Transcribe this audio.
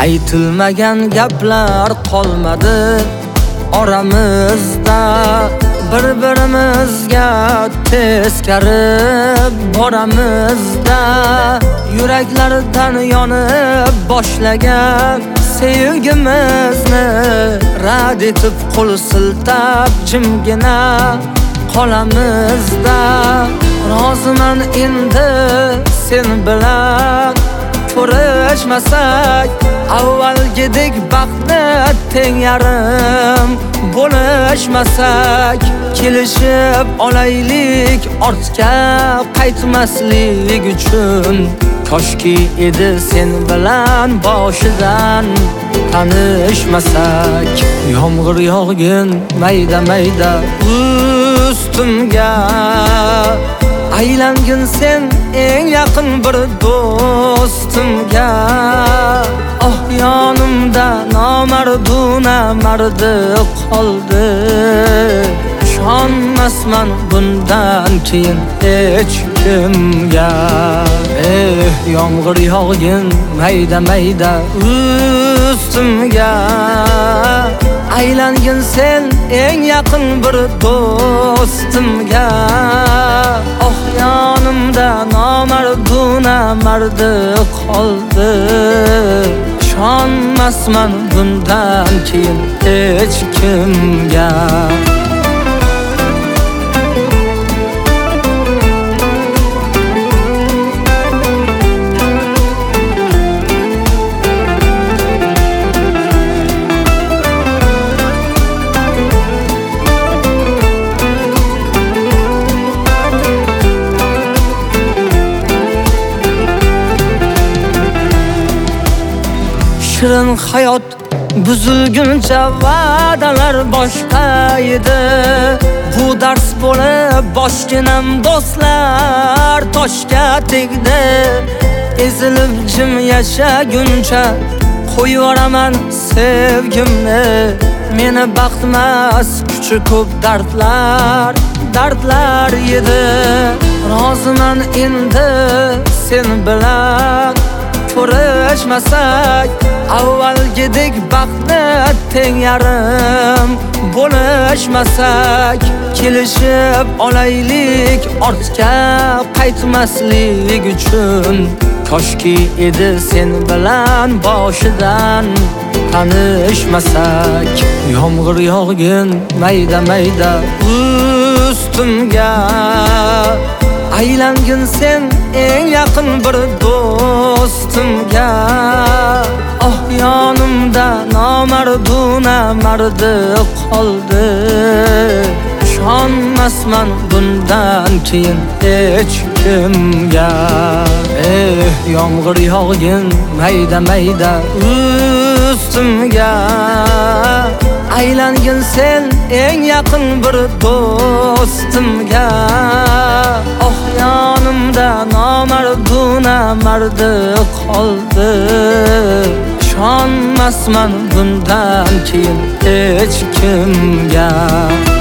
Aytilmagan gaplar qolmadi oramizda, bir-birimizga teskari boramizda. Yuraklardan yonib boshlagan sevgimizni rad etib qo'l siltab jimgina qolamizda. Roziman endi sen bilan ko'rishmasak, avvalgidek baxtni teng yarim bo'lishmasak. Kelishib olaylik ortga qaytmaslik uchun. Koshki edi sen bilan boshidan tanishmasak. Yomg'ir yog'gin mayda-mayda ustimga, aylangin sen eng yaqin bir do'stimga. Oh yonimda nomarduna mardi qoldi, ishonmasman bundan keyin hech kimga. Yomg'ir yog'gin mayda-mayda ustimga, aylangin sen eng yaqin bir do'stimga. Oh yonimda nomarduna mardi qoldi, ishonmasman bundan keyin hech kimga. Shirin hayot buzilguncha va'dalar boshqa edi. Bu dars bo'lib boshginam do'stlar toshga tegdi. Ezilib jim yashaguncha qo'yvoraman sevgimni. Meni baxtmas kuchi ko'p dardlar edi. Roziman endi sen bilan ko'rishmasak, avvalgidek baxtni teng yarim bo'lishmasak. Kelishib olaylik ortga qaytmaslik uchun. Koshki edi sen bilan boshidan tanishmasak. Yomg'ir yog'gin mayda-mayda ustimga, aylangin sen eng yaqin bir do'stimga. Oh yonimda nomarduna mardi qoldi, ishonmasman bundan keyin hech kimga. Yomg'ir yog'gin mayda-mayda ustimga, aylangin sen eng yaqin bir do'stimga. Oh yonimda nomarduna mardi qoldi, ishonmasman bundan keyin hech kimga.